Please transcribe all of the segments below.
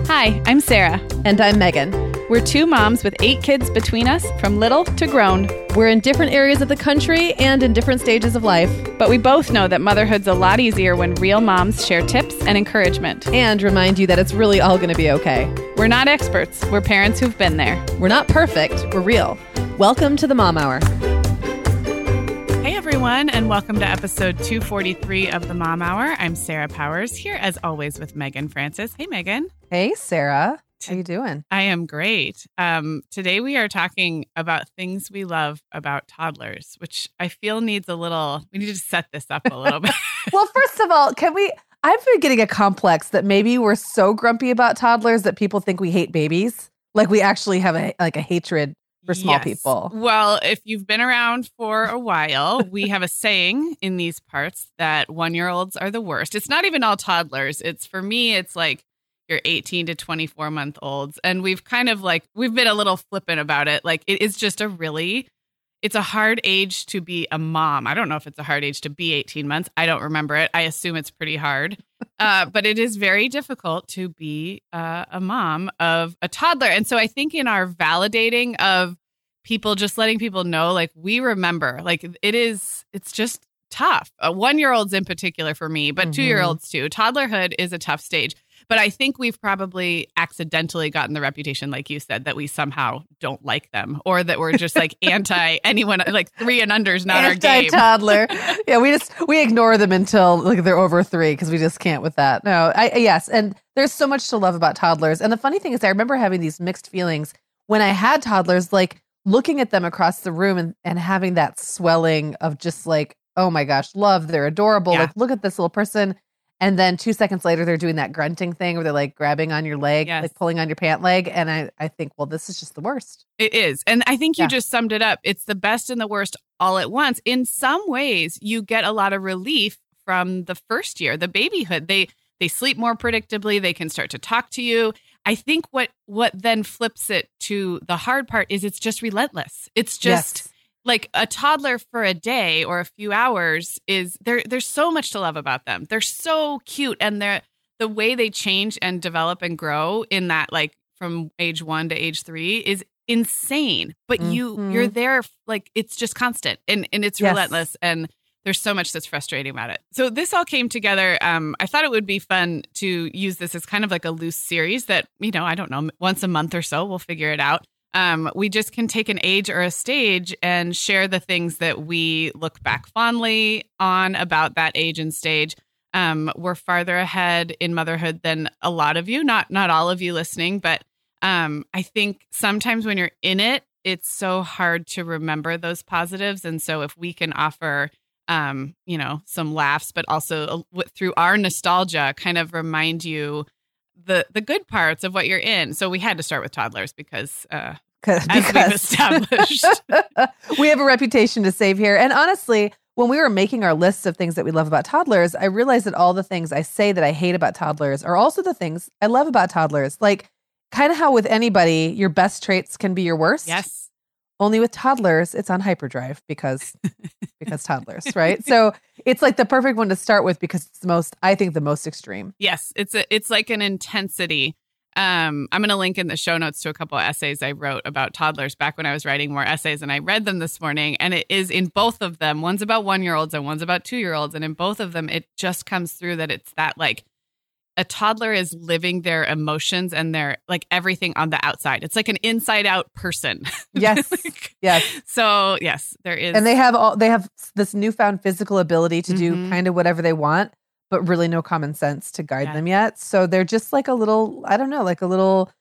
Hi, I'm Sarah. And I'm Megan. We're two moms with 8 kids between us, from little to grown. We're in different areas of the country and in different stages of life. But we both know that motherhood's a lot easier when real moms share tips and encouragement. And remind you that it's really all going to be okay. We're not experts. We're parents who've been there. We're not perfect. We're real. Welcome to the Mom Hour. Hey, everyone, and welcome to episode 243 of the Mom Hour. I'm Sarah Powers, here as always with Megan Francis. Hey, Megan. Hey, Sarah. How you doing? I am great. Today we are talking about things we love about toddlers, which I feel we need to set this up a little bit. Well, first of all, I've been getting a complex that maybe we're so grumpy about toddlers that people think we hate babies. Like we actually have a hatred for small people. Well, if you've been around for a while, we have a saying in these parts that 1-year-olds are the worst. It's not even all toddlers. For me, it's like your 18 to 24 month olds. And we've been a little flippant about it. Like it is just it's a hard age to be a mom. I don't know if it's a hard age to be 18 months. I don't remember it. I assume it's pretty hard. But it is very difficult to be a mom of a toddler. And so I think in our validating of people, just letting people know, like we remember, like it's just tough. 1-year-olds in particular for me, but 2-year-olds too. Toddlerhood is a tough stage. But I think we've probably accidentally gotten the reputation, like you said, that we somehow don't like them or that we're just like anti anyone, like 3 and under is not our game. Anti-toddler. Yeah, we ignore them until like they're over 3 because we just can't with that. No, yes. And there's so much to love about toddlers. And the funny thing is I remember having these mixed feelings when I had toddlers, like looking at them across the room and having that swelling of just like, oh my gosh, love, they're adorable. Yeah. Like, look at this little person. And then 2 seconds later, they're doing that grunting thing where they're like grabbing on your leg, like pulling on your pant leg. And I think, well, this is just the worst. It is. And I think you just summed it up. It's the best and the worst all at once. In some ways, you get a lot of relief from the first year, the babyhood. They sleep more predictably. They can start to talk to you. I think what then flips it to the hard part is it's just relentless. It's just like a toddler for a day or a few hours there's so much to love about them. They're so cute. And the way they change and develop and grow in that, like from age 1 to age 3 is insane. But you're there, like it's just constant and it's relentless. And there's so much that's frustrating about it. So this all came together. I thought it would be fun to use this as kind of like a loose series that, I don't know, once a month or so, we'll figure it out. We just can take an age or a stage and share the things that we look back fondly on about that age and stage. We're farther ahead in motherhood than a lot of you, not all of you listening, but I think sometimes when you're in it, it's so hard to remember those positives. And so if we can offer, some laughs, but also through our nostalgia, kind of remind you the good parts of what you're in. So we had to start with toddlers because we've established, we have a reputation to save here. And honestly, when we were making our lists of things that we love about toddlers, I realized that all the things I say that I hate about toddlers are also the things I love about toddlers. Like kind of how with anybody, your best traits can be your worst. Yes. Only with toddlers, it's on hyperdrive because toddlers, right? So it's like the perfect one to start with because it's the most extreme. Yes, it's like an intensity. I'm going to link in the show notes to a couple of essays I wrote about toddlers back when I was writing more essays, and I read them this morning. And it is in both of them. One's about 1-year-olds and one's about 2-year-olds, and in both of them, it just comes through that it's that like a toddler is living their emotions and their like everything on the outside. It's like an inside out person. Yes. Yes. So yes, there is. And they have this newfound physical ability to do kind of whatever they want, but really no common sense to guide them yet. So they're just like a little, I don't know, like a little,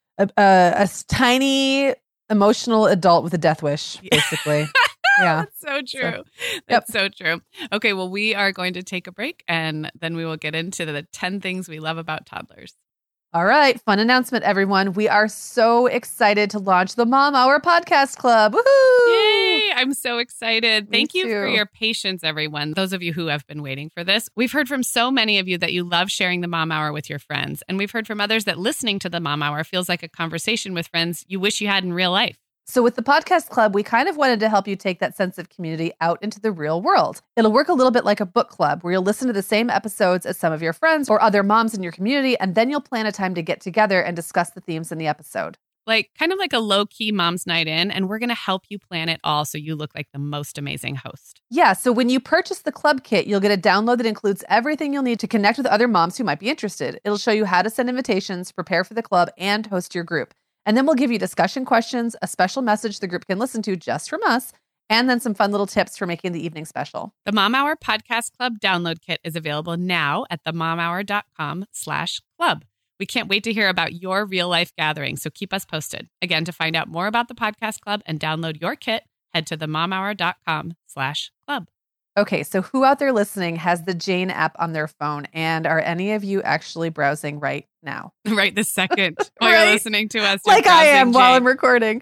a tiny emotional adult with a death wish, basically. Yeah. That's so true. That's so true. Okay, well, we are going to take a break and then we will get into the 10 things we love about toddlers. All right. Fun announcement, everyone. We are so excited to launch the Mom Hour Podcast Club. Woohoo! Yay! I'm so excited. Thank you for your patience, everyone. Those of you who have been waiting for this. We've heard from so many of you that you love sharing the Mom Hour with your friends. And we've heard from others that listening to the Mom Hour feels like a conversation with friends you wish you had in real life. So with the podcast club, we kind of wanted to help you take that sense of community out into the real world. It'll work a little bit like a book club where you'll listen to the same episodes as some of your friends or other moms in your community, and then you'll plan a time to get together and discuss the themes in the episode. Kind of like a low-key mom's night in, and we're going to help you plan it all so you look like the most amazing host. Yeah, so when you purchase the club kit, you'll get a download that includes everything you'll need to connect with other moms who might be interested. It'll show you how to send invitations, prepare for the club, and host your group. And then we'll give you discussion questions, a special message the group can listen to just from us, and then some fun little tips for making the evening special. The Mom Hour Podcast Club download kit is available now at themomhour.com/club. We can't wait to hear about your real life gathering, so keep us posted. Again, to find out more about the podcast club and download your kit, head to themomhour.com/club. Okay, so who out there listening has the Jane app on their phone, and are any of you actually browsing right now? Right this second while you're listening to us. Like I am Jane. While I'm recording.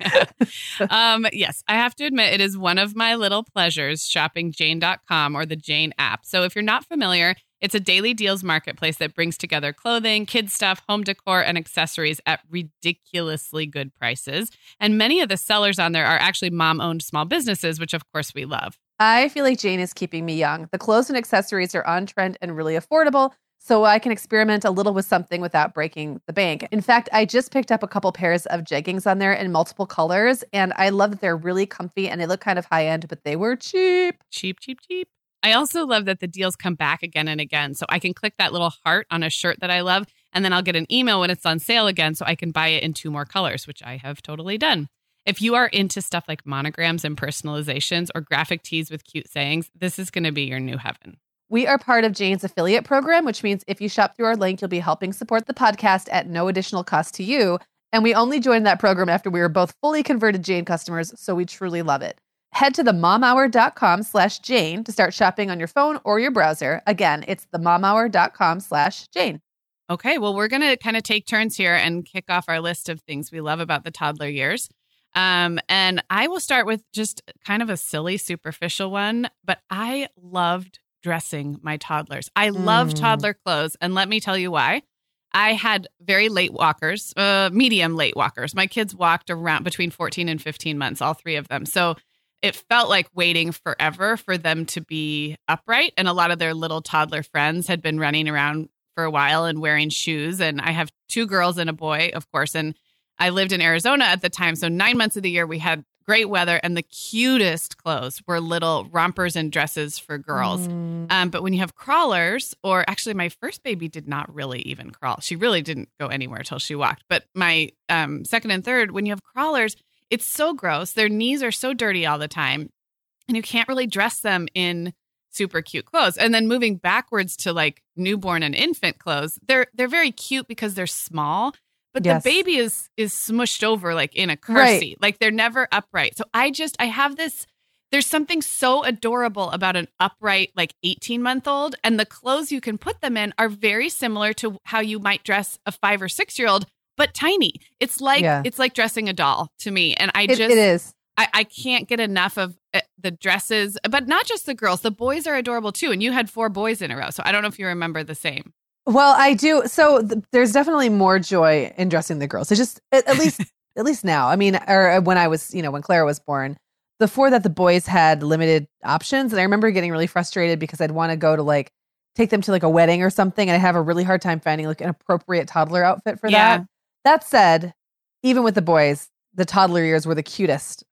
Yes, I have to admit it is one of my little pleasures shopping Jane.com or the Jane app. So if you're not familiar, it's a daily deals marketplace that brings together clothing, kids stuff, home decor, and accessories at ridiculously good prices. And many of the sellers on there are actually mom-owned small businesses, which of course we love. I feel like Jane is keeping me young. The clothes and accessories are on trend and really affordable, so I can experiment a little with something without breaking the bank. In fact, I just picked up a couple pairs of jeggings on there in multiple colors, and I love that they're really comfy and they look kind of high-end, but they were cheap. Cheap. I also love that the deals come back again and again, so I can click that little heart on a shirt that I love, and then I'll get an email when it's on sale again so I can buy it in 2 more colors, which I have totally done. If you are into stuff like monograms and personalizations or graphic tees with cute sayings, this is going to be your new heaven. We are part of Jane's affiliate program, which means if you shop through our link, you'll be helping support the podcast at no additional cost to you. And we only joined that program after we were both fully converted Jane customers, so we truly love it. Head to themomhour.com/Jane to start shopping on your phone or your browser. Again, it's themomhour.com/Jane. Okay, well, we're going to kind of take turns here and kick off our list of things we love about the toddler years. And I will start with just kind of a silly, superficial one, but I loved dressing my toddlers. I love toddler clothes, and let me tell you why. I had very late walkers, medium late walkers. My kids walked around between 14 and 15 months, all 3 of them. So it felt like waiting forever for them to be upright. And a lot of their little toddler friends had been running around for a while and wearing shoes. And I have 2 girls and a boy, of course, and I lived in Arizona at the time. So 9 months of the year, we had great weather, and the cutest clothes were little rompers and dresses for girls. But when you have crawlers, or actually my first baby did not really even crawl. She really didn't go anywhere till she walked. But my second and third, when you have crawlers, it's so gross. Their knees are so dirty all the time, and you can't really dress them in super cute clothes. And then moving backwards to like newborn and infant clothes, they're very cute because they're small. But the baby is smushed over like in a car seat. Like they're never upright. So I have this, there's something so adorable about an upright like 18-month-old. And the clothes you can put them in are very similar to how you might dress a 5 or 6-year-old, but tiny. It's like dressing a doll to me. And it is. I can't get enough of the dresses, but not just the girls. The boys are adorable too. And you had 4 boys in a row. So I don't know if you remember the same. Well, I do. So there's definitely more joy in dressing the girls. It's just at least now. I mean, or when I was, when Clara was born, before that, the boys had limited options, and I remember getting really frustrated because I'd want to go to like take them to like a wedding or something, and I have a really hard time finding like an appropriate toddler outfit for that. That said, even with the boys, the toddler years were the cutest.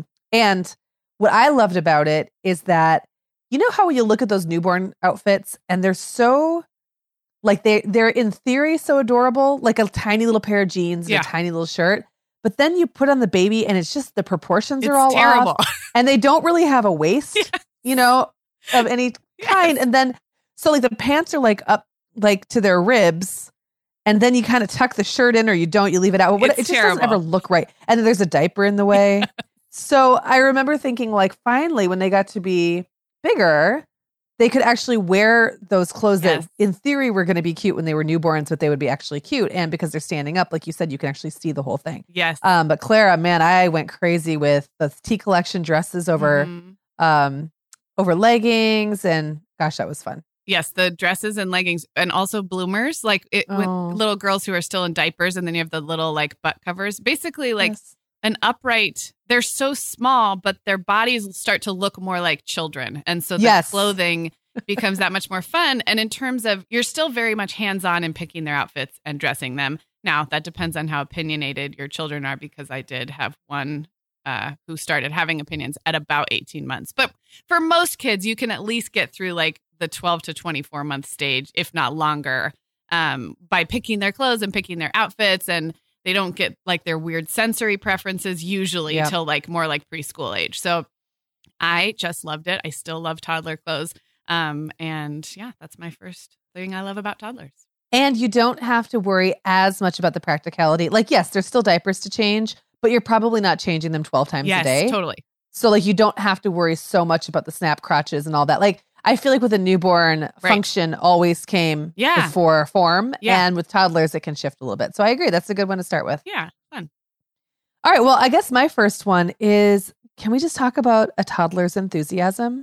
And what I loved about it is that how you look at those newborn outfits and they're so. Like they're in theory so adorable, like a tiny little pair of jeans and a tiny little shirt. But then you put on the baby and it's just the proportions are all terrible. Off. And they don't really have a waist, of any kind. And then, so like the pants are like up like to their ribs. And then you kind of tuck the shirt in or you don't, you leave it out. It just doesn't ever look right. And then there's a diaper in the way. So I remember thinking like, finally, when they got to be bigger, they could actually wear those clothes that in theory were going to be cute when they were newborns, but they would be actually cute. And because they're standing up, like you said, you can actually see the whole thing. Yes. But Clara, man, I went crazy with the T collection dresses over leggings. And gosh, that was fun. Yes. The dresses and leggings and also bloomers, with little girls who are still in diapers. And then you have the little like butt covers, basically like an upright, they're so small, but their bodies start to look more like children. And so the clothing becomes that much more fun. And in terms of, you're still very much hands-on in picking their outfits and dressing them. Now, that depends on how opinionated your children are, because I did have one who started having opinions at about 18 months. But for most kids, you can at least get through like the 12 to 24 month stage, if not longer, by picking their clothes and picking their outfits. And they don't get like their weird sensory preferences usually till like more like preschool age. So I just loved it. I still love toddler clothes. And yeah, that's my first thing I love about toddlers. And you don't have to worry as much about the practicality. Like, yes, there's still diapers to change, but you're probably not changing them 12 times a day. Yes, totally. So like, you don't have to worry so much about the snap crotches and all that. Like, I feel like with a newborn, function always came before form. Yeah. And with toddlers, it can shift a little bit. So I agree. That's a good one to start with. Yeah, fun. All right. Well, I guess my first one is, can we just talk about a toddler's enthusiasm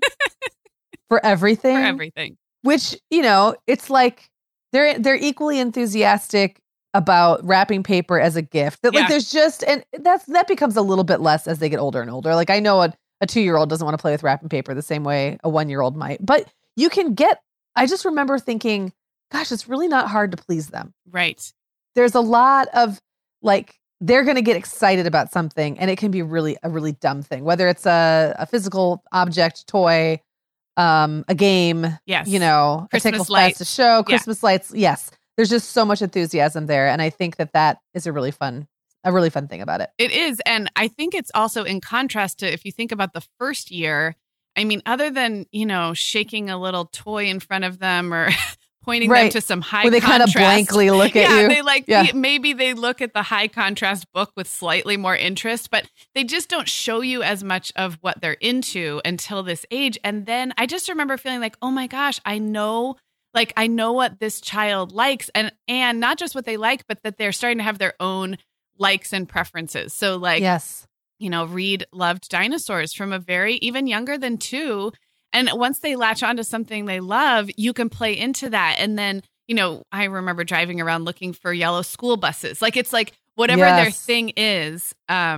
for everything? For everything. Which, you know, it's like they're equally enthusiastic about wrapping paper as a gift. That like there's just, and that becomes a little bit less as they get older and older. Like I know a 2-year-old doesn't want to play with wrapping paper the same way a 1-year-old might, but you can I just remember thinking, gosh, it's really not hard to please them. Right. There's a lot of like, they're going to get excited about something and it can be a really dumb thing, whether it's a physical object, toy, a game, you know, Christmas a tickle lights, a show, Christmas lights. Yes. There's just so much enthusiasm there. And I think that is a really fun thing about it. It is. And I think it's also in contrast to, if you think about the first year, I mean, other than, you know, shaking a little toy in front of them or pointing them to some high where they contrast, kind of blankly look at you. They like, maybe they look at the high contrast book with slightly more interest, but they just don't show you as much of what they're into until this age. And then I just remember feeling like, oh my gosh, I know what this child likes, and not just what they like, but that they're starting to have their own likes and preferences. So like, you know, Reed loved dinosaurs from a very, even younger than 2. And once they latch onto something they love, you can play into that. And then, you know, I remember driving around looking for yellow school buses. Like, it's like whatever their thing is,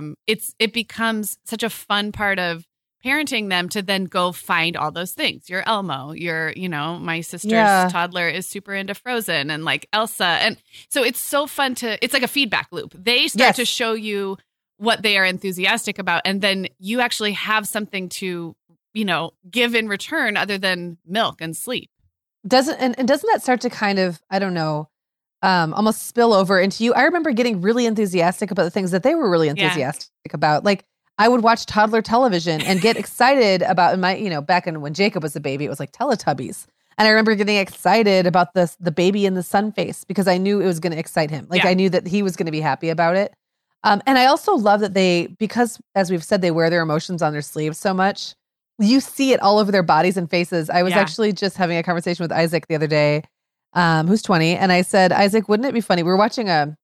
it becomes such a fun part of parenting them to then go find all those things. Your Elmo, you know, my sister's toddler is super into Frozen and like Elsa. And so it's so fun it's like a feedback loop. They start to show you what they are enthusiastic about. And then you actually have something to, you know, give in return other than milk and sleep. Doesn't that start to kind of, I don't know, almost spill over into you? I remember getting really enthusiastic about the things that they were really enthusiastic about. Like, I would watch toddler television and get excited about back when Jacob was a baby, it was like Teletubbies. And I remember getting excited about the baby in the sun face because I knew it was going to excite him. Like I knew that he was going to be happy about it. And I also love that because as we've said, they wear their emotions on their sleeves so much. You see it all over their bodies and faces. I was actually just having a conversation with Isaac the other day, who's 20. And I said, Isaac, wouldn't it be funny? We were watching a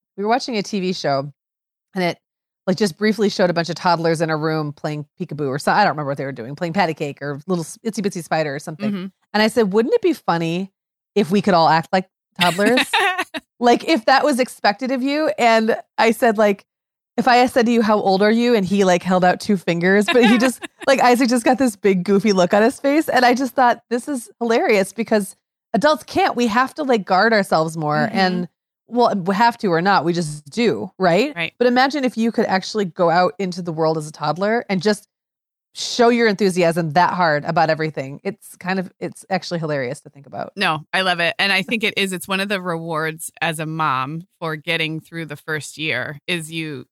TV show and it like just briefly showed a bunch of toddlers in a room playing peekaboo or something. I don't remember what they were doing, playing patty cake or little itsy bitsy spider or something. Mm-hmm. And I said, wouldn't it be funny if we could all act like toddlers? Like if that was expected of you. And I said, like, if I said to you, how old are you? And he like held out 2 fingers, but he just like Isaac just got this big goofy look on his face. And I just thought this is hilarious because adults can't, we have to like guard ourselves more. Mm-hmm. And well, we have to or not, we just do, right? But imagine if you could actually go out into the world as a toddler and just show your enthusiasm that hard about everything. It's actually hilarious to think about. No, I love it. And I think it's one of the rewards as a mom for getting through the first year is you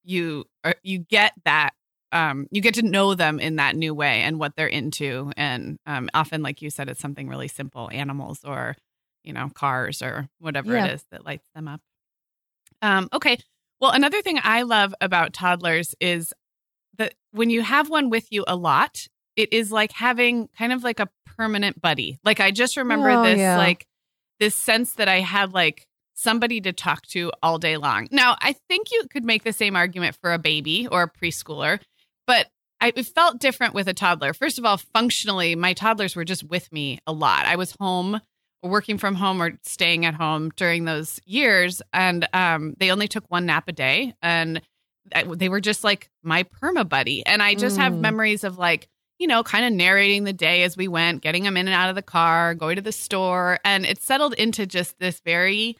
get that, you get to know them in that new way and what they're into. And often, like you said, it's something really simple, animals or, you know, cars or whatever it is that lights them up. Okay. Well, another thing I love about toddlers is that when you have one with you a lot, it is like having kind of like a permanent buddy. Like I just remember like this sense that I had like somebody to talk to all day long. Now, I think you could make the same argument for a baby or a preschooler, but it felt different with a toddler. First of all, functionally, my toddlers were just with me a lot. I was home, working from home or staying at home during those years. And they only took 1 nap a day. And they were just like my perma buddy. And I just have memories of like, kind of narrating the day as we went, getting them in and out of the car, going to the store. And it settled into just this very,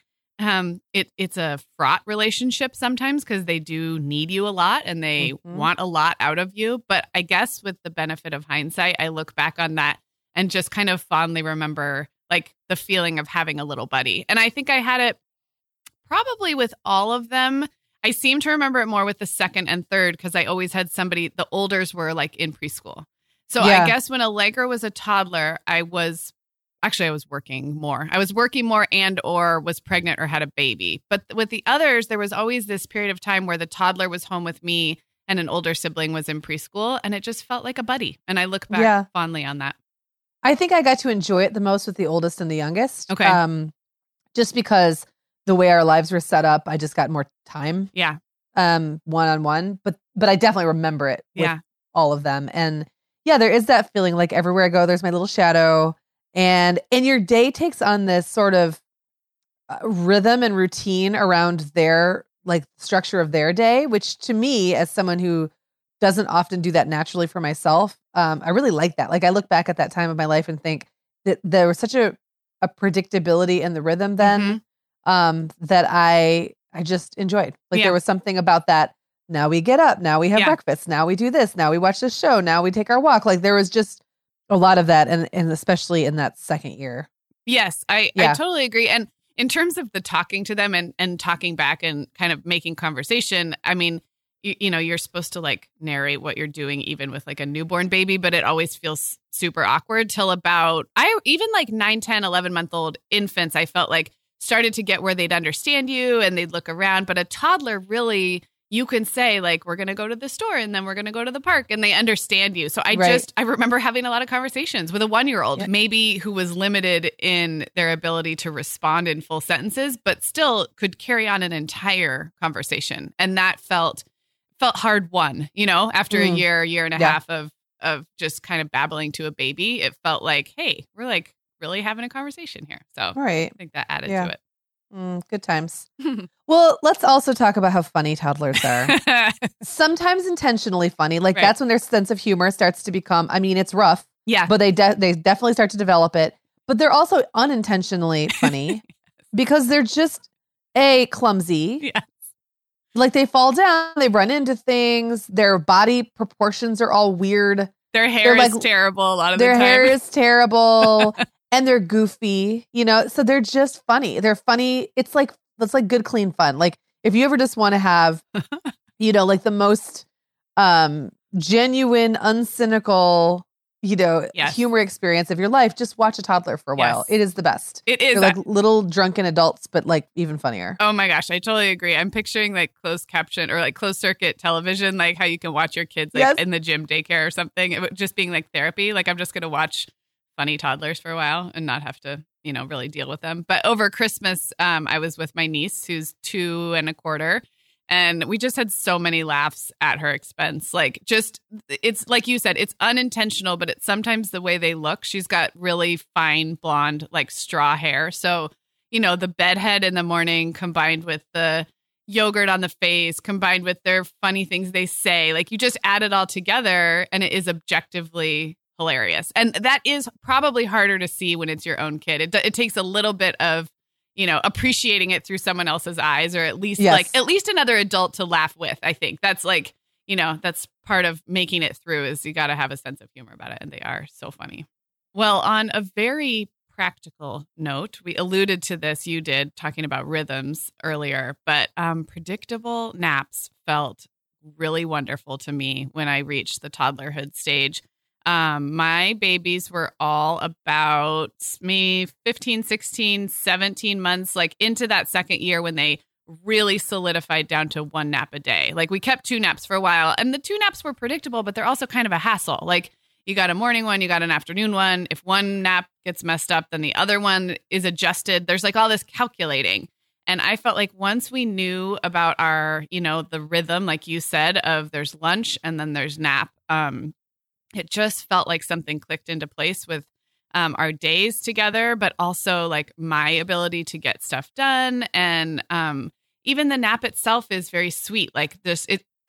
it's a fraught relationship sometimes because they do need you a lot and they want a lot out of you. But I guess with the benefit of hindsight, I look back on that and just kind of fondly remember like the feeling of having a little buddy. And I think I had it probably with all of them. I seem to remember it more with the second and third because I always had somebody, the olders were like in preschool. So I guess when Allegra was a toddler, I was working more. I was working more and or was pregnant or had a baby. But with the others, there was always this period of time where the toddler was home with me and an older sibling was in preschool. And it just felt like a buddy. And I look back fondly on that. I think I got to enjoy it the most with the oldest and the youngest. Okay. Just because the way our lives were set up, I just got more time. Yeah. One-on-one. But I definitely remember it with all of them. And yeah, there is that feeling like everywhere I go, there's my little shadow. And your day takes on this sort of rhythm and routine around their like structure of their day, which to me, as someone who doesn't often do that naturally for myself, I really like that. Like I look back at that time of my life and think that there was such a predictability in the rhythm then that I just enjoyed. Like there was something about that. Now we get up. Now we have breakfast. Now we do this. Now we watch this show. Now we take our walk. Like there was just a lot of that. And especially in that second year. Yes, I totally agree. And in terms of the talking to them and talking back and kind of making conversation, I mean, you're supposed to like narrate what you're doing, even with like a newborn baby, but it always feels super awkward till about, even like 9, 10, 11-month-old infants, I felt like started to get where they'd understand you and they'd look around. But a toddler really, you can say like, we're going to go to the store and then we're going to go to the park and they understand you. So I remember having a lot of conversations with a 1-year-old, maybe who was limited in their ability to respond in full sentences, but still could carry on an entire conversation. And that felt hard won, after a year and a half of just kind of babbling to a baby. It felt like, hey, we're like really having a conversation here. So I think that added to it. Good times. Well, let's also talk about how funny toddlers are. Sometimes intentionally funny. Like that's when their sense of humor starts to become, I mean, it's rough. Yeah. But they definitely start to develop it. But they're also unintentionally funny because they're just clumsy. Yes. Like they fall down, they run into things. Their body proportions are all weird. Their hair is terrible a lot of the time. Their hair is terrible. And they're goofy, so they're just funny. They're funny. It's like good, clean fun. Like if you ever just want to have, like the most genuine, uncynical, humor experience of your life, just watch a toddler for a while. It is the best. It is. They're like little drunken adults, but like even funnier. Oh my gosh, I totally agree. I'm picturing like closed caption or like closed circuit television, like how you can watch your kids like in the gym daycare or something. It just being like therapy. Like I'm just going to watch funny toddlers for a while and not have to, really deal with them. But over Christmas, I was with my niece who's 2 1/4. And we just had so many laughs at her expense. Like it's like you said, it's unintentional, but it's sometimes the way they look. She's got really fine blonde, like straw hair. So, the bedhead in the morning combined with the yogurt on the face, combined with their funny things they say, like you just add it all together and it is objectively hilarious. And that is probably harder to see when it's your own kid. It takes a little bit of, appreciating it through someone else's eyes, or at least another adult to laugh with. I think that's like, that's part of making it through is you got to have a sense of humor about it. And they are so funny. Well, on a very practical note, we alluded to this, you did, talking about rhythms earlier, but predictable naps felt really wonderful to me when I reached the toddlerhood stage. My babies were all about me 15, 16, 17 months, like into that second year when they really solidified down to 1 nap a day. Like we kept 2 naps for a while and the 2 naps were predictable, but they're also kind of a hassle. Like you got a morning one, you got an afternoon one. If one nap gets messed up, then the other one is adjusted. There's like all this calculating. And I felt like once we knew about our, the rhythm, like you said, of there's lunch and then there's nap, it just felt like something clicked into place with our days together, but also like my ability to get stuff done. And even the nap itself is very sweet. Like this,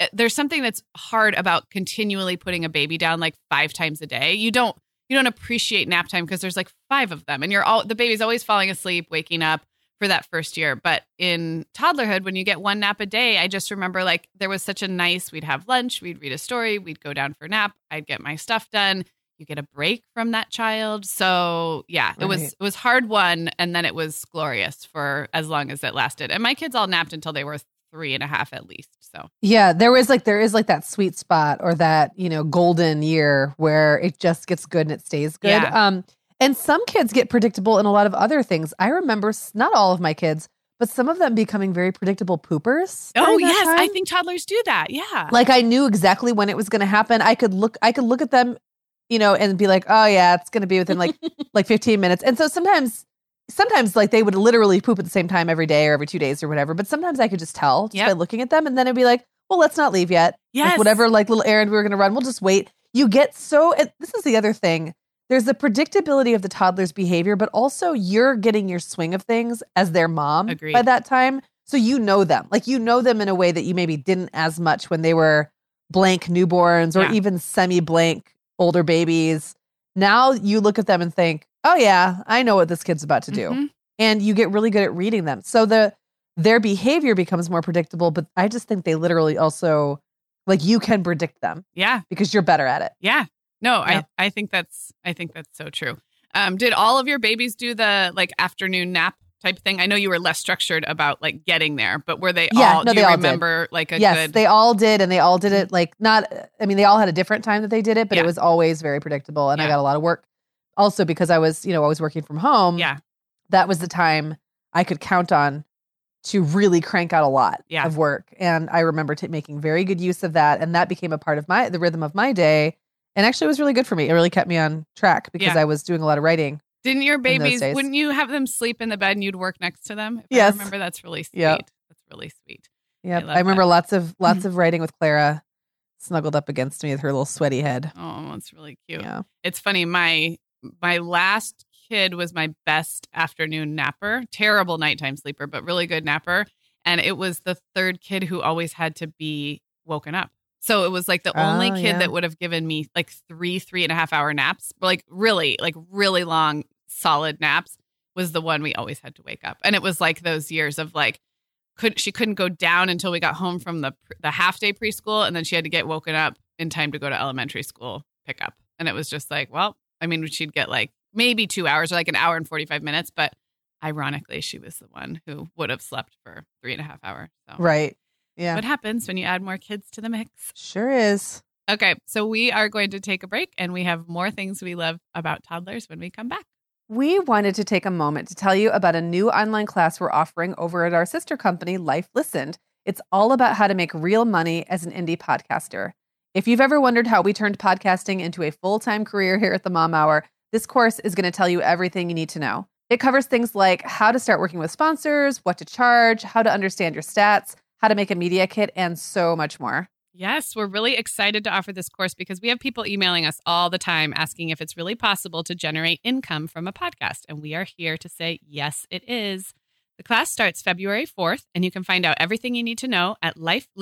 there's something that's hard about continually putting a baby down like 5 times a day. You don't appreciate nap time because there's like 5 of them and the baby's always falling asleep, waking up for that first year. But in toddlerhood, when you get 1 nap a day, I just remember like there was such a nice, we'd have lunch, we'd read a story, we'd go down for a nap, I'd get my stuff done. You get a break from that child. So yeah, Right. it was hard won, and then it was glorious for as long as it lasted. And my kids all napped until they were 3.5 at least. So Yeah, there is like that sweet spot or that, golden year where it just gets good and it stays good. Yeah. And some kids get predictable in a lot of other things. I remember not all of my kids, but some of them becoming very predictable poopers. Oh during that yes, time. I think toddlers do that. Yeah. Like I knew exactly when it was going to happen. I could look at them, and be like, oh yeah, it's going to be within like 15 minutes. And so sometimes like they would literally poop at the same time every day or every 2 days or whatever. But sometimes I could just tell just by looking at them. And then it'd be like, well, let's not leave yet. Yes. Like whatever like little errand we were going to run, we'll just wait. You get this is the other thing. There's the predictability of the toddler's behavior, but also you're getting your swing of things as their mom Agreed. by that time. So you know them. Like you know them in a way that you maybe didn't as much when they were blank newborns or even semi-blank older babies. Now you look at them and think, oh yeah, I know what this kid's about to do. Mhm. And you get really good at reading them. So their behavior becomes more predictable, but I just think they literally also, like you can predict them. Yeah. Because you're better at it. Yeah. No, Yeah. I think that's so true. Did all of your babies do the like afternoon nap type thing? I know you were less structured about like getting there, but were they all, do they you all remember did. like a Yes, good? they all did. And they all did it like they all had a different time that they did it, but it was always very predictable. And I got a lot of work also because I was, always working from home. Yeah. That was the time I could count on to really crank out a lot of work. And I remember making very good use of that. And that became a part of the rhythm of my day. And actually it was really good for me. It really kept me on track because I was doing a lot of writing. Didn't your babies, wouldn't you have them sleep in the bed and you'd work next to them? Yes. I remember that's really sweet. Yep. That's really sweet. Yeah. I remember lots of writing with Clara snuggled up against me with her little sweaty head. Oh, that's really cute. Yeah. It's funny. My last kid was my best afternoon napper, terrible nighttime sleeper, but really good napper. And it was the 3rd kid who always had to be woken up. So it was like the only kid that would have given me like 3.5 hour naps, like really long, solid naps was the one we always had to wake up. And it was like those years of like, she couldn't go down until we got home from the half day preschool. And then she had to get woken up in time to go to elementary school pickup. And it was just like, well, I mean, she'd get like maybe 2 hours or like an hour and 45 minutes. But ironically, she was the one who would have slept for 3.5 hours. So. Right. Yeah. What happens when you add more kids to the mix? Sure is. Okay, so we are going to take a break and we have more things we love about toddlers when we come back. We wanted to take a moment to tell you about a new online class we're offering over at our sister company, Life Listened. It's all about how to make real money as an indie podcaster. If you've ever wondered how we turned podcasting into a full-time career here at the Mom Hour, this course is going to tell you everything you need to know. It covers things like how to start working with sponsors, what to charge, how to understand your stats, how to make a media kit, and so much more. Yes, we're really excited to offer this course because we have people emailing us all the time asking if it's really possible to generate income from a podcast. And we are here to say, yes, it is. The class starts February 4th, and you can find out everything you need to know at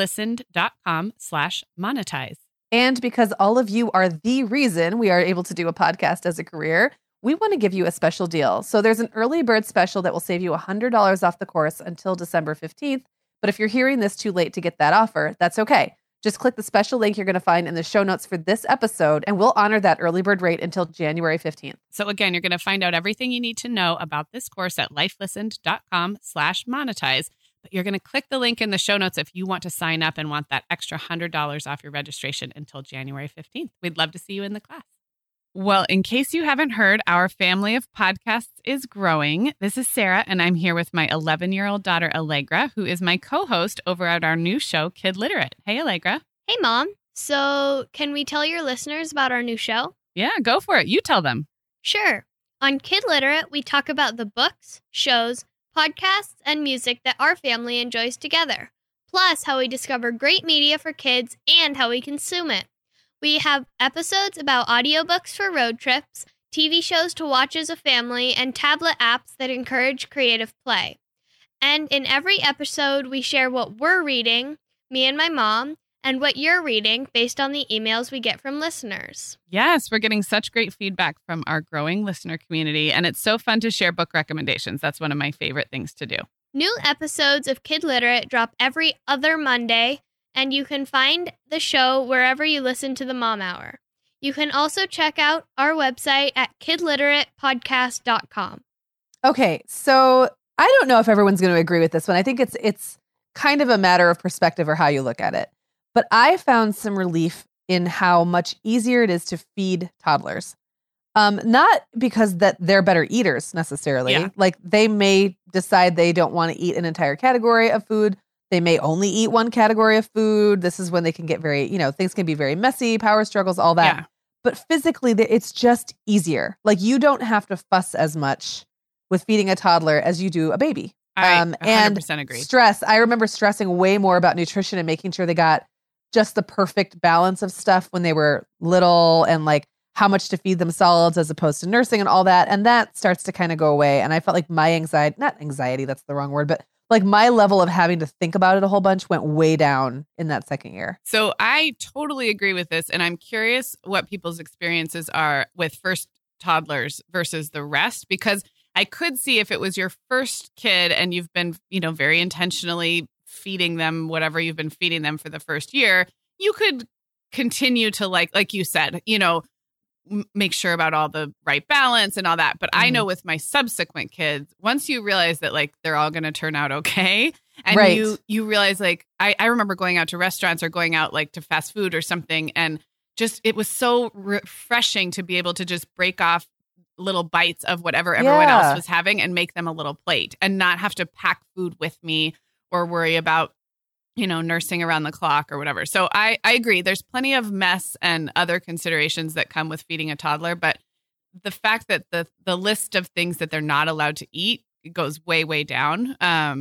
lifelistened.com/monetize. And because all of you are the reason we are able to do a podcast as a career, we want to give you a special deal. So there's an early bird special that will save you $100 off the course until December 15th. But if you're hearing this too late to get that offer, that's okay. Just click the special link you're going to find in the show notes for this episode, and we'll honor that early bird rate until January 15th. So again, you're going to find out everything you need to know about this course at lifelistened.com/monetize. But you're going to click the link in the show notes if you want to sign up and want that extra $100 off your registration until January 15th. We'd love to see you in the class. Well, in case you haven't heard, our family of podcasts is growing. This is Sarah, and I'm here with my 11-year-old daughter, Allegra, who is my co-host over at our new show, Kid Literate. Hey, Allegra. Hey, Mom. So, can we tell your listeners about our new show? Yeah, go for it. You tell them. Sure. On Kid Literate, we talk about the books, shows, podcasts, and music that our family enjoys together, plus how we discover great media for kids and how we consume it. We have episodes about audiobooks for road trips, TV shows to watch as a family, and tablet apps that encourage creative play. And in every episode, we share what we're reading, me and my mom, and what you're reading based on the emails we get from listeners. Yes, we're getting such great feedback from our growing listener community, and it's so fun to share book recommendations. That's one of my favorite things to do. New episodes of Kid Literate drop every other Monday, and you can find the show wherever you listen to the Mom Hour. You can also check out our website at kidliteratepodcast.com. Okay, so I don't know if everyone's going to agree with this one. I think it's kind of a matter of perspective or how you look at it. But I found some relief in how much easier it is to feed toddlers. Not because that they're better eaters necessarily. Yeah. Like they may decide they don't want to eat an entire category of food. They may only eat one category of food. This is when they can get very, things can be very messy, power struggles, all that. Yeah. But physically, it's just easier. Like you don't have to fuss as much with feeding a toddler as you do a baby. I 100% and agree. Stress. I remember stressing way more about nutrition and making sure they got just the perfect balance of stuff when they were little and like how much to feed them solids as opposed to nursing and all that. And that starts to kind of go away. And I felt like my not anxiety, that's the wrong word, but like my level of having to think about it a whole bunch went way down in that second year. So I totally agree with this. And I'm curious what people's experiences are with first toddlers versus the rest, because I could see if it was your first kid and you've been, very intentionally feeding them whatever you've been feeding them for the first year, you could continue to like you said, make sure about all the right balance and all that. But I know with my subsequent kids, once you realize that like they're all going to turn out okay. And right. you realize like, I remember going out to restaurants or going out like to fast food or something. And just, it was so refreshing to be able to just break off little bites of whatever everyone else was having and make them a little plate and not have to pack food with me or worry about, nursing around the clock or whatever. So I agree. There's plenty of mess and other considerations that come with feeding a toddler. But the fact that the list of things that they're not allowed to eat goes way, way down.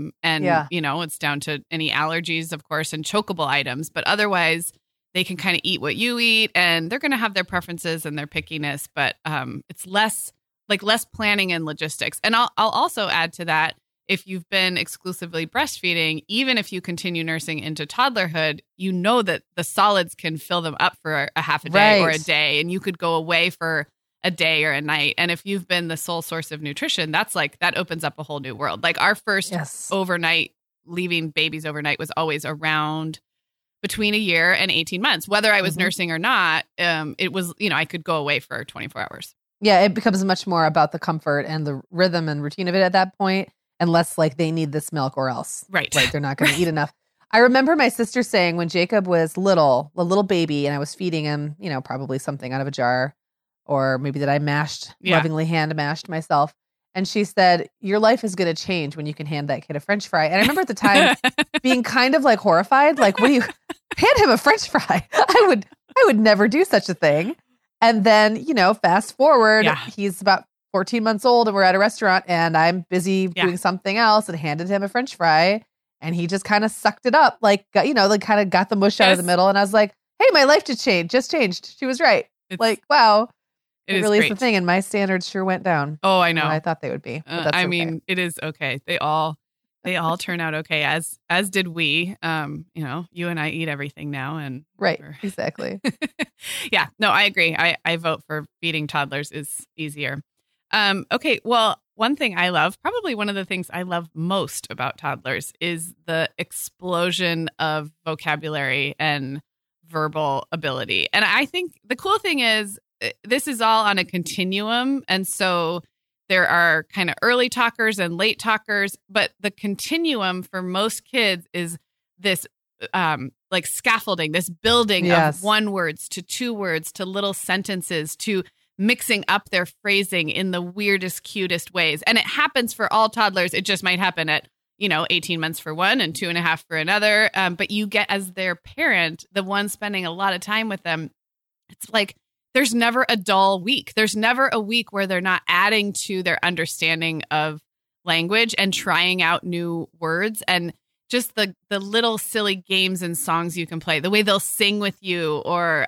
It's down to any allergies, of course, and chokeable items. But otherwise, they can kind of eat what you eat and they're going to have their preferences and their pickiness. But it's less planning and logistics. And I'll also add to that, if you've been exclusively breastfeeding, even if you continue nursing into toddlerhood, you know that the solids can fill them up for a half a day or a day, and you could go away for a day or a night. And if you've been the sole source of nutrition, that opens up a whole new world. Like our first overnight, leaving babies overnight was always around between a year and 18 months. Whether I was nursing or not, it was, I could go away for 24 hours. Yeah, it becomes much more about the comfort and the rhythm and routine of it at that point. Unless like they need this milk or else. Right. Like they're not going to eat enough. I remember my sister saying when Jacob was a little baby and I was feeding him, probably something out of a jar or maybe that I lovingly hand mashed myself. And she said, your life is going to change when you can hand that kid a French fry. And I remember at the time being kind of like horrified. Like, what do you hand him a French fry? I would never do such a thing. And then, fast forward, he's about 14 months old and we're at a restaurant and I'm busy doing something else and handed him a French fry and he just kind of sucked it up. Like, kind of got the mush out of the middle. And I was like, hey, my life just changed. She was right. Wow. It really is the thing. And my standards sure went down. Oh, I know. I thought they would be. Mean, it is okay. They all turn out okay, as did we. You and I eat everything now. And right. Exactly. Yeah, no, I agree. I vote for feeding toddlers is easier. Okay, well, one thing I love, probably one of the things I love most about toddlers is the explosion of vocabulary and verbal ability. And I think the cool thing is this is all on a continuum. And so there are kind of early talkers and late talkers, but the continuum for most kids is this like scaffolding, this building of 1 words to 2 words to little sentences to mixing up their phrasing in the weirdest, cutest ways. And it happens for all toddlers. It just might happen at, 18 months for one and 2.5 for another. But you get, as their parent, the one spending a lot of time with them, it's like there's never a dull week. There's never a week where they're not adding to their understanding of language and trying out new words. And just the little silly games and songs you can play, the way they'll sing with you, or,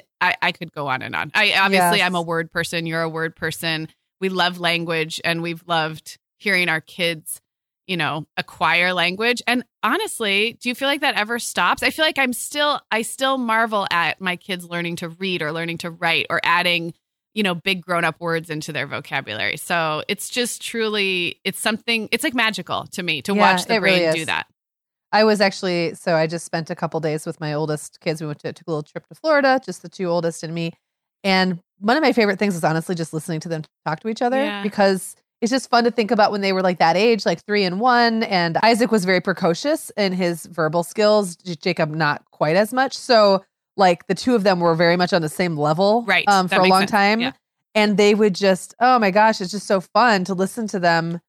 I could go on and on. I'm a word person. You're a word person. We love language and we've loved hearing our kids, acquire language. And honestly, do you feel like that ever stops? I feel like I still marvel at my kids learning to read or learning to write or adding, big grown up words into their vocabulary. So it's just truly, it's like magical to me to watch the brain really do that. I just spent a couple days with my oldest kids. We took a little trip to Florida, just the two oldest and me. And one of my favorite things is honestly just listening to them talk to each other because it's just fun to think about when they were like that age, like 3 and 1. And Isaac was very precocious in his verbal skills. Jacob, not quite as much. So like the two of them were very much on the same level for a long time. Yeah. And they would just, oh my gosh, it's just so fun to listen to them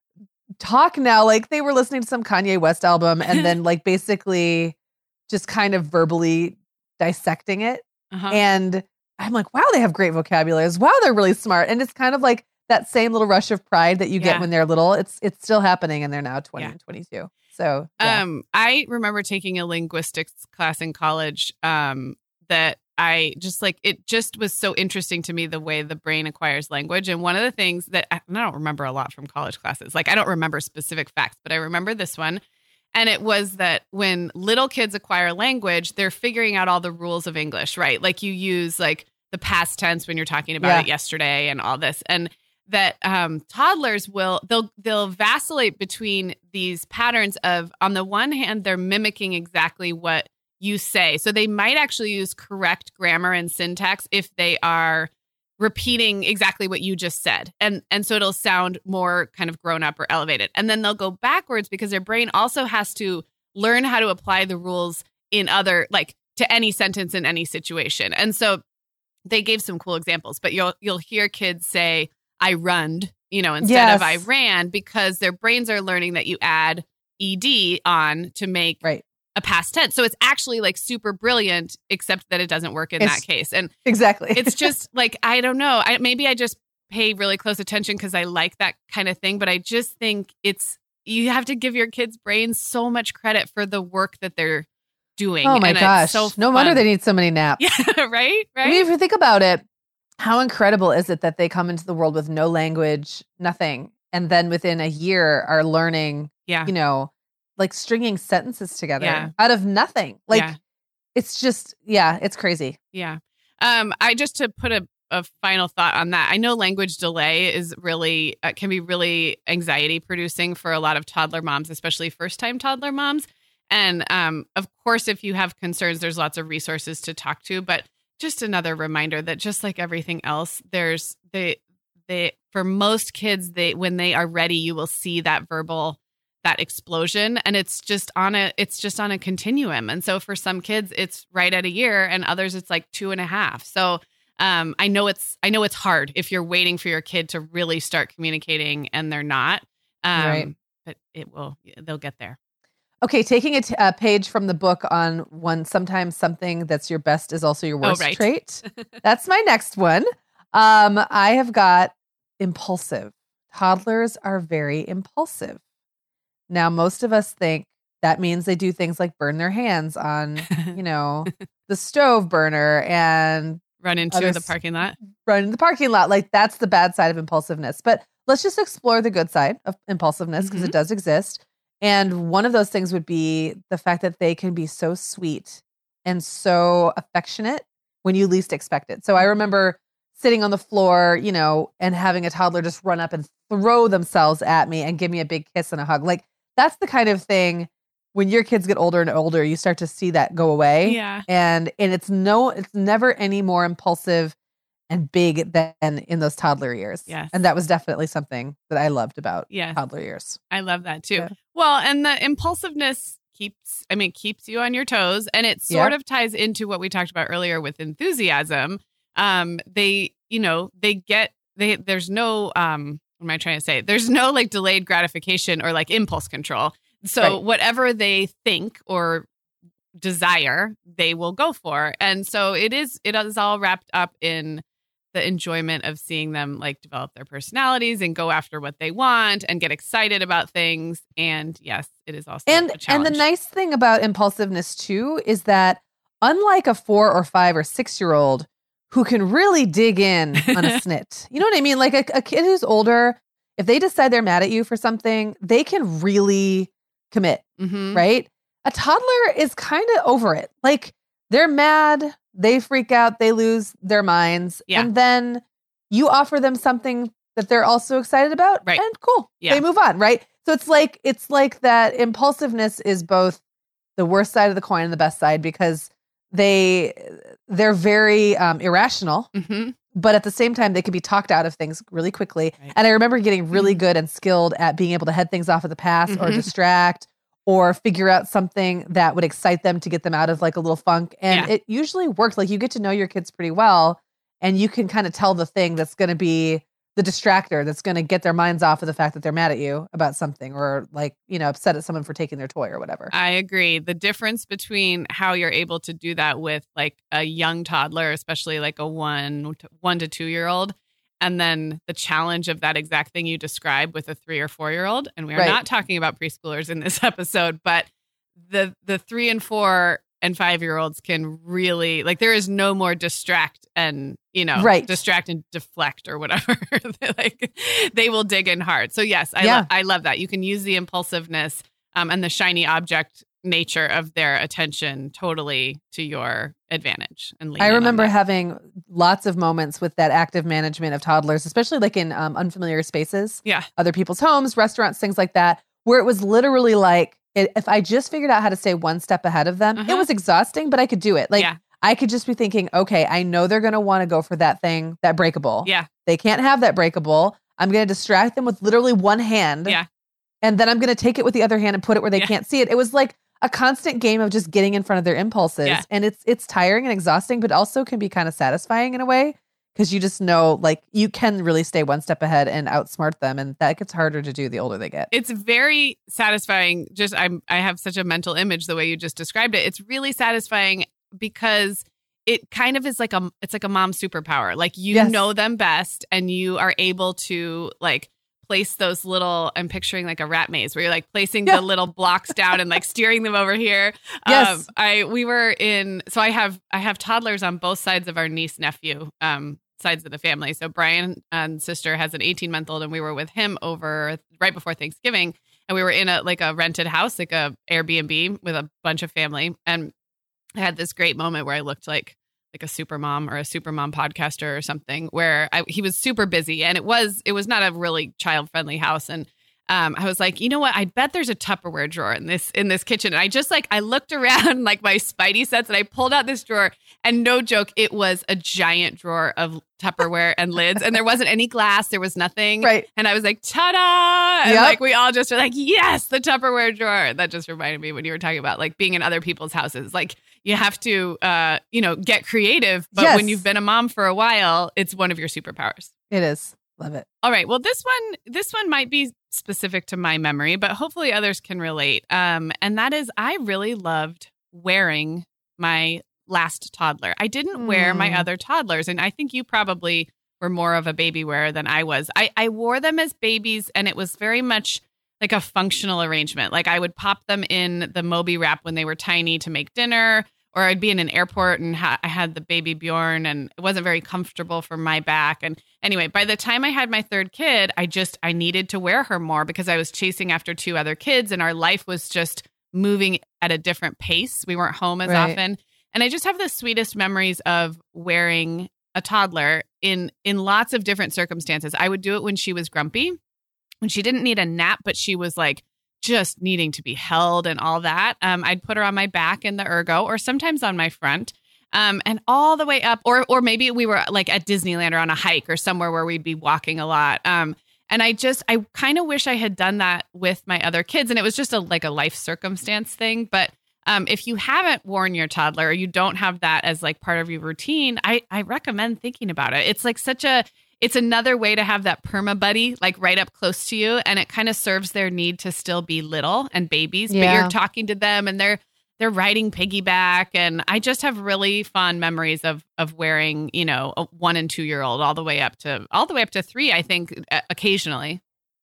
talk now. Like they were listening to some Kanye West album and then like basically just kind of verbally dissecting it. And I'm like, wow, they have great vocabularies. Wow, they're really smart. And it's kind of like that same little rush of pride that you get when they're little. It's still happening and they're now 20 and 22. So I remember taking a linguistics class in college that I just like, it just was so interesting to me the way the brain acquires language. And one of the things that I don't remember a lot from college classes, like I don't remember specific facts, but I remember this one. And it was that when little kids acquire language, they're figuring out all the rules of English, right? Like you use like the past tense when you're talking about it yesterday and all this. And that toddlers they'll vacillate between these patterns of, on the one hand, they're mimicking exactly what you say. So they might actually use correct grammar and syntax if they are repeating exactly what you just said. And so it'll sound more kind of grown up or elevated. And then they'll go backwards because their brain also has to learn how to apply the rules in other, like to any sentence in any situation. And so they gave some cool examples, but you'll hear kids say, I runned, instead of I ran, because their brains are learning that you add ED on to make a past tense. So it's actually like super brilliant, except that it doesn't work in that case. And exactly. It's just like, I don't know. Maybe I just pay really close attention because I like that kind of thing. But I just think you have to give your kids' brains so much credit for the work that they're doing. Oh my gosh. So no wonder they need so many naps. Yeah, right? I mean, if you think about it, how incredible is it that they come into the world with no language, nothing, and then within a year are learning, like stringing sentences together out of nothing. Like it's just, it's crazy. Yeah. I just to put a final thought on that. I know language delay is really can be really anxiety producing for a lot of toddler moms, especially first time toddler moms. And of course, if you have concerns, there's lots of resources to talk to, but just another reminder that just like everything else, there's for most kids, when they are ready, you will see that explosion, and it's just on a continuum. And so for some kids, it's right at a year, and others it's like 2.5. So I know it's hard if you're waiting for your kid to really start communicating and they're not. But they'll get there. Okay, taking a page from the book on sometimes something that's your best is also your worst trait. That's my next one. I have got impulsive. Toddlers are very impulsive. Now, most of us think that means they do things like burn their hands on, the stove burner and run into the parking lot. Run into the parking lot. Like that's the bad side of impulsiveness. But let's just explore the good side of impulsiveness because it does exist. And one of those things would be the fact that they can be so sweet and so affectionate when you least expect it. So I remember sitting on the floor, and having a toddler just run up and throw themselves at me and give me a big kiss and a hug. Like that's the kind of thing when your kids get older and older, you start to see that go away. Yeah. And it's never any more impulsive and big than in those toddler years. Yes. And that was definitely something that I loved about toddler years. I love that too. Yeah. Well, and the impulsiveness keeps you on your toes, and it sort of ties into what we talked about earlier with enthusiasm. There's no, what am I trying to say? There's no like delayed gratification or like impulse control. So whatever they think or desire, they will go for. And so it is all wrapped up in the enjoyment of seeing them like develop their personalities and go after what they want and get excited about things. And yes, it is also a challenge. And the nice thing about impulsiveness too is that unlike a 4 or 5 or 6-year-old who can really dig in on a snit, you know what I mean? Like a kid who's older, if they decide they're mad at you for something, they can really commit, right? A toddler is kind of over it. Like they're mad, they freak out, they lose their minds. Yeah. And then you offer them something that they're also excited about. Right. And cool. Yeah. They move on. Right. So it's like that impulsiveness is both the worst side of the coin and the best side because they're very irrational. But at the same time, they can be talked out of things really quickly. Right. And I remember getting really good and skilled at being able to head things off of the pass or distract or figure out something that would excite them to get them out of like a little funk. And it usually worked. Like you get to know your kids pretty well and you can kind of tell the thing that's going to be the distractor that's going to get their minds off of the fact that they're mad at you about something or like, upset at someone for taking their toy or whatever. I agree. The difference between how you're able to do that with like a young toddler, especially like a 1 to 2 year old, and then the challenge of that exact thing you described with a 3 or 4 year old. And we are not talking about preschoolers in this episode, but the 3 and 4 and 5 year olds can really like, there is no more distract and, distract and deflect or whatever. They will dig in hard. So yes, I love that. You can use the impulsiveness and the shiny object nature of their attention totally to your advantage. And I remember having lots of moments with that active management of toddlers, especially like in unfamiliar spaces, other people's homes, restaurants, things like that, where it was literally like, if I just figured out how to stay one step ahead of them, it was exhausting, but I could do it. Like I could just be thinking, okay, I know they're going to want to go for that thing, that breakable. Yeah. They can't have that breakable. I'm going to distract them with literally one hand. Yeah. And then I'm going to take it with the other hand and put it where they can't see it. It was like a constant game of just getting in front of their impulses. Yeah. And it's tiring and exhausting, but also can be kind of satisfying in a way. Because you just know, like, you can really stay one step ahead and outsmart them. And that gets harder to do the older they get. It's very satisfying. I have such a mental image the way you just described it. It's really satisfying because it kind of is like it's like a mom superpower. Like, you know them best and you are able to, like, place those little, I'm picturing like a rat maze where you're like placing the little blocks down and like steering them over here. Yes. I have toddlers on both sides of our niece nephew, sides of the family. So Brian and sister has an 18-month-old and we were with him over right before Thanksgiving and we were in a rented house, like a Airbnb with a bunch of family. And I had this great moment where I looked like a super mom or a super mom podcaster or something where he was super busy and it was not a really child friendly house. And I was like, you know what? I bet there's a Tupperware drawer in this kitchen. And I looked around like my Spidey sense and I pulled out this drawer and no joke, it was a giant drawer of Tupperware and lids and there wasn't any glass. There was nothing. Right. And I was like, ta-da. And like, we all just were like, yes, the Tupperware drawer. That just reminded me when you were talking about like being in other people's houses. Like you have to, get creative. But when you've been a mom for a while, it's one of your superpowers. It is. Love it. All right. Well, this one might be specific to my memory, but hopefully others can relate. And that is, I really loved wearing my last toddler. I didn't wear my other toddlers. And I think you probably were more of a baby wearer than I was. I wore them as babies and it was very much like a functional arrangement. Like I would pop them in the Moby wrap when they were tiny to make dinner, or I'd be in an airport and I had the baby Bjorn and it wasn't very comfortable for my back. And anyway, by the time I had my third kid, I needed to wear her more because I was chasing after 2 other kids and our life was just moving at a different pace. We weren't home as often. And I just have the sweetest memories of wearing a toddler in lots of different circumstances. I would do it when she was grumpy, when she didn't need a nap, but she was like, just needing to be held and all that. I'd put her on my back in the ergo or sometimes on my front and all the way up. Or maybe we were like at Disneyland or on a hike or somewhere where we'd be walking a lot. And I kind of wish I had done that with my other kids. And it was just a life circumstance thing. But if you haven't worn your toddler or you don't have that as like part of your routine, I recommend thinking about it. It's like it's another way to have that perma buddy like right up close to you. And it kind of serves their need to still be little and babies, but you're talking to them and they're riding piggyback. And I just have really fond memories of wearing, a 1 and 2 year old all the way up to 3, I think occasionally.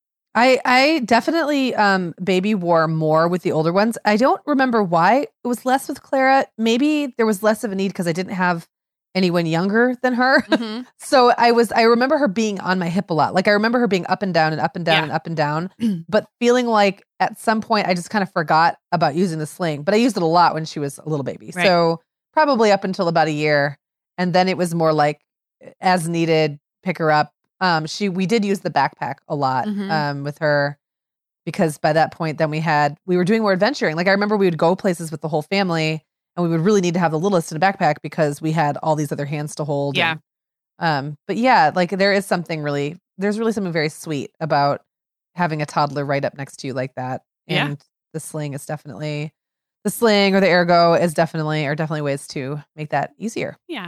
I definitely baby wore more with the older ones. I don't remember why it was less with Clara. Maybe there was less of a need because I didn't have anyone younger than her. Mm-hmm. So I remember her being on my hip a lot. Like I remember her being up and down and up and down and up and down, but feeling like at some point I just kind of forgot about using the sling, but I used it a lot when she was a little baby. Right. So probably up until about a year. And then it was more like as needed, pick her up. We did use the backpack a lot with her, because by that point then we were doing more adventuring. Like I remember we would go places with the whole family, and we would really need to have the littlest in a backpack because we had all these other hands to hold. Yeah. But yeah, like there's really something very sweet about having a toddler right up next to you like that. And the sling or the ergo are definitely ways to make that easier. Yeah.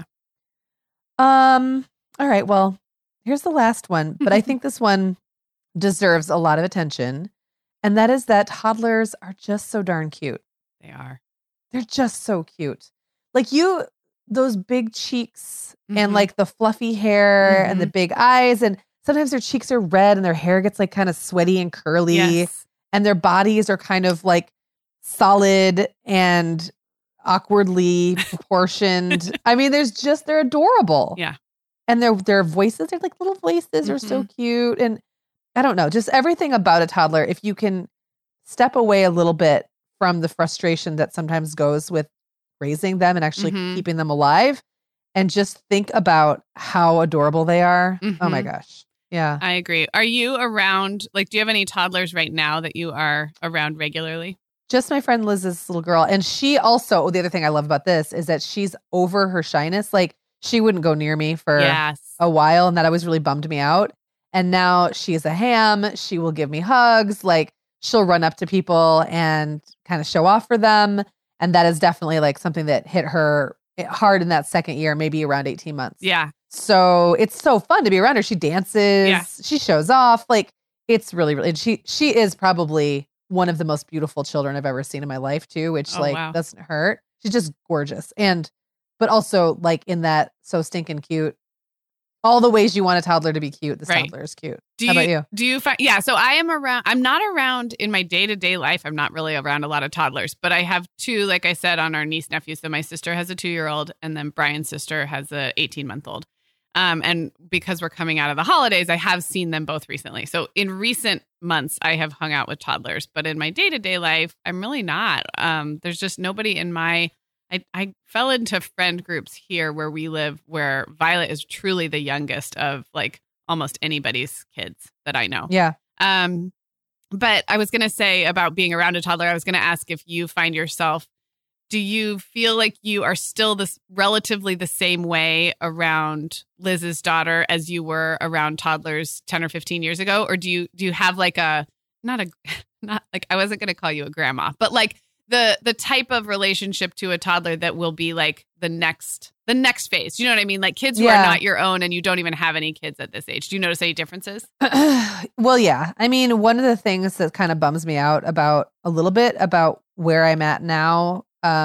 All right. Well, here's the last one, but I think this one deserves a lot of attention. And that is that toddlers are just so darn cute. They are. They're just so cute. Like those big cheeks and like the fluffy hair and the big eyes. And sometimes their cheeks are red and their hair gets like kind of sweaty and curly. Yes. And their bodies are kind of like solid and awkwardly proportioned. I mean, they're adorable. Yeah. And their voices, they're like little voices are so cute. And I don't know, just everything about a toddler, if you can step away a little bit from the frustration that sometimes goes with raising them and actually keeping them alive, and just think about how adorable they are. Oh my gosh. Yeah. I agree. Are you around, like, do you have any toddlers right now that you are around regularly? Just my friend Liz's little girl. And she also, the other thing I love about this is that she's over her shyness. Like she wouldn't go near me for a while, and that always really bummed me out. And now she's a ham. She will give me hugs. Like she'll run up to people and kind of show off for them. And that is definitely like something that hit her hard in that second year, maybe around 18 months. Yeah. So it's so fun to be around her. She dances, she shows off. Like it's really, really, she is probably one of the most beautiful children I've ever seen in my life too, which doesn't hurt. She's just gorgeous. But also like in that so stinking cute, all the ways you want a toddler to be cute, this toddler is cute. How about you? Do you find, so I'm not around in my day-to-day life. I'm not really around a lot of toddlers, but I have two, like I said, on our niece nephews. So my sister has a 2-year-old and then Brian's sister has a 18-month-old. And because we're coming out of the holidays, I have seen them both recently. So in recent months, I have hung out with toddlers, but in my day-to-day life, I'm really not. There's just nobody in I fell into friend groups here where we live, where Violet is truly the youngest of like almost anybody's kids that I know. Yeah. But I was going to say about being around a toddler, I was going to ask if you find yourself, do you feel like you are still relatively the same way around Liz's daughter as you were around toddlers 10 or 15 years ago? Or do you have like not I wasn't going to call you a grandma, but like the type of relationship to a toddler that will be like the next phase. Do you know what I mean? Like kids who are not your own and you don't even have any kids at this age. Do you notice any differences? Well, yeah. I mean, one of the things that kind of bums me out about where I'm at now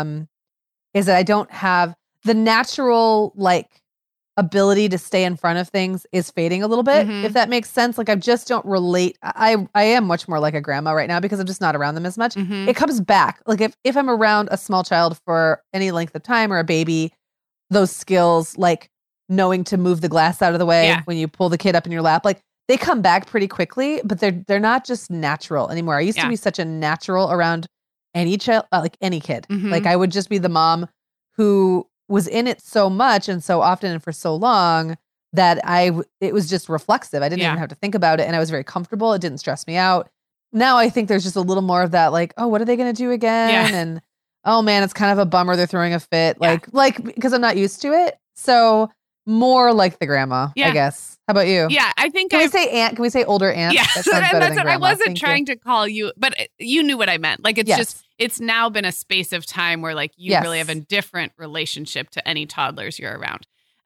is that I don't have the natural like ability to stay in front of things is fading a little bit, if that makes sense. Like I just don't relate. I am much more like a grandma right now because I'm just not around them as much. It comes back. Like if I'm around a small child for any length of time or a baby, those skills like knowing to move the glass out of the way when you pull the kid up in your lap, like they come back pretty quickly, but they're not just natural anymore. I used to be such a natural around any child, like any kid. Like I would just be the mom who was in it so much and so often and for so long that it was just reflexive. I didn't even have to think about it. And I was very comfortable. It didn't stress me out. Now I think there's just a little more of that, like, oh, what are they going to do again? And oh man, it's kind of a bummer. They're throwing a fit. Like, because I'm not used to it. So more like the grandma, I guess. How about you? Yeah, I think we say aunt? Can we say older aunt? Yeah, that sounds better than grandma. I wasn't trying to call you, but you knew what I meant. Like, it's just, it's now been a space of time where like you really have a different relationship to any toddlers you're around.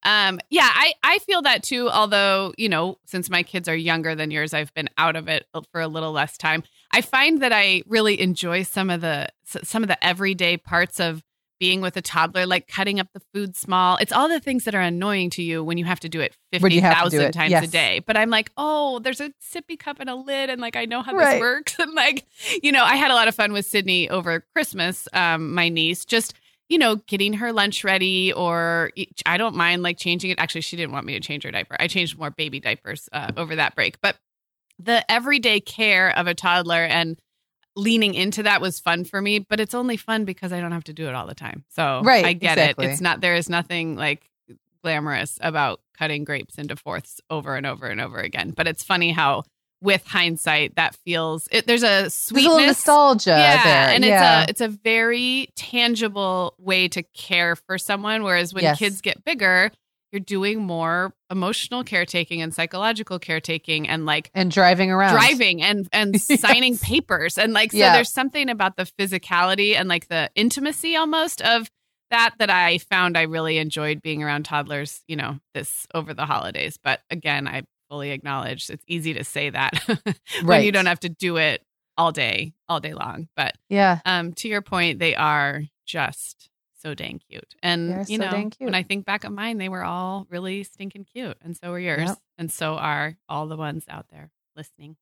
I feel that too. Although, since my kids are younger than yours, I've been out of it for a little less time. I find that I really enjoy some of the everyday parts of being with a toddler, like cutting up the food small. It's all the things that are annoying to you when you have to do it 50,000 times a day. But I'm like, oh, there's a sippy cup and a lid. And like, I know how this works. And like, I had a lot of fun with Sydney over Christmas, my niece, just getting her lunch ready, or I don't mind like changing it. Actually, she didn't want me to change her diaper. I changed more baby diapers over that break. But the everyday care of a toddler and leaning into that was fun for me. But it's only fun because I don't have to do it all the time. So I get it. It's not, there is nothing like glamorous about cutting grapes into fourths over and over and over again. But it's funny how with hindsight that feels there's a sweetness, there's a little nostalgia there. And it's a very tangible way to care for someone. Whereas when kids get bigger, you're doing more emotional caretaking and psychological caretaking and driving around, and signing papers. And so there's something about the physicality and like the intimacy almost of that I found I really enjoyed being around toddlers, this over the holidays. But again, I fully acknowledge it's easy to say that when you don't have to do it all day long. But to your point, they are just so dang cute. And so dang cute. When I think back of mine, they were all really stinking cute. And so were yours. Yep. And so are all the ones out there listening.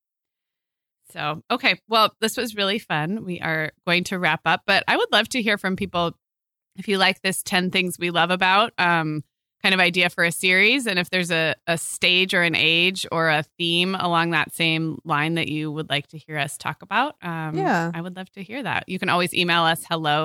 So, okay. Well, this was really fun. We are going to wrap up, but I would love to hear from people if you like this 10 things we love about kind of idea for a series. And if there's a stage or an age or a theme along that same line that you would like to hear us talk about, I would love to hear that. You can always email us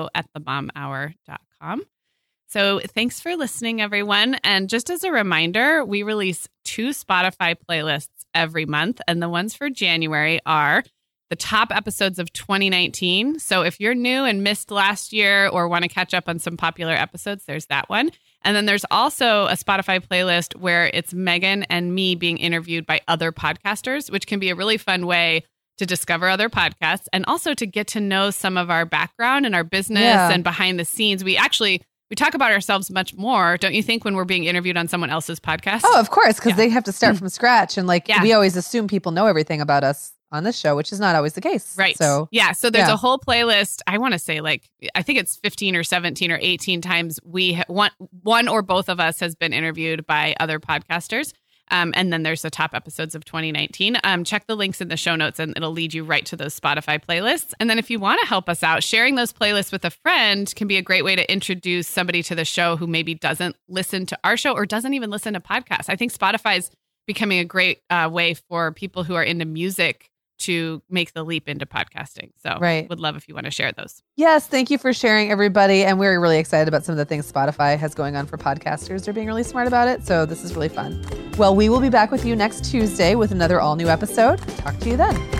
hello@themomhour.com. So thanks for listening, everyone. And just as a reminder, we release 2 Spotify playlists every month. And the ones for January are the top episodes of 2019. So if you're new and missed last year or want to catch up on some popular episodes, there's that one. And then there's also a Spotify playlist where it's Megan and me being interviewed by other podcasters, which can be a really fun way to discover other podcasts and also to get to know some of our background and our business and behind the scenes. We talk about ourselves much more, don't you think, when we're being interviewed on someone else's podcast? Oh, of course, because they have to start from scratch. And we always assume people know everything about us on this show, which is not always the case. Right. So there's a whole playlist. I want to say I think it's 15 or 17 or 18 times one or both of us has been interviewed by other podcasters. And then there's the top episodes of 2019. Check the links in the show notes and it'll lead you right to those Spotify playlists. And then if you want to help us out, sharing those playlists with a friend can be a great way to introduce somebody to the show who maybe doesn't listen to our show or doesn't even listen to podcasts. I think Spotify is becoming a great way for people who are into music to make the leap into podcasting. So would love if you want to share those. Yes. Thank you for sharing, everybody. And we're really excited about some of the things Spotify has going on for podcasters. They're being really smart about it. So this is really fun. Well, we will be back with you next Tuesday with another all new episode. Talk to you then.